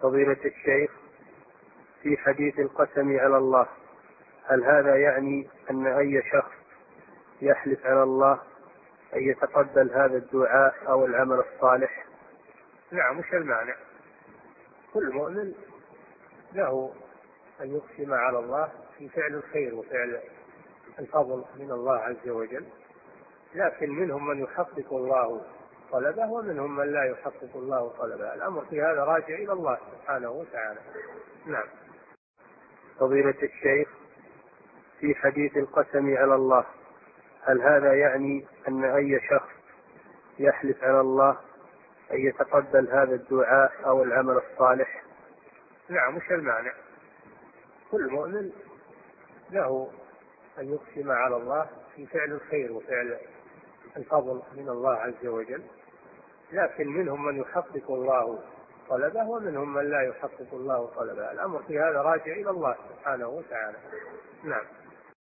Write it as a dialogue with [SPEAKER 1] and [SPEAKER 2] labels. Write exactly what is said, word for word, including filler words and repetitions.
[SPEAKER 1] فضيلة الشيخ، في حديث القسم على الله، هل هذا يعني أن أي شخص يحلف على الله أن يتقبل هذا الدعاء أو العمل الصالح؟
[SPEAKER 2] نعم، مش المانع؟ كل مؤمن له أن يقسم على الله في فعل الخير وفعل الفضل من الله عز وجل، لكن منهم من يحقق الله طلبه ومنهم من لا يحقق الله طلبه. الأمر في هذا راجع إلى الله سبحانه وتعالى. نعم.
[SPEAKER 1] فضيلة الشيخ، في حديث القسم على الله، هل هذا يعني أن أي شخص يحلف على الله أن يتقبل هذا الدعاء أو العمل الصالح؟
[SPEAKER 2] نعم، مش المانع؟ كل مؤمن له أن يقسم على الله في فعل الخير وفعل الفضل من الله عز وجل، لكن منهم من يحقق الله طلبه ومنهم من لا يحقق الله طلبه. الأمر في هذا راجع إلى الله سبحانه وتعالى. نعم.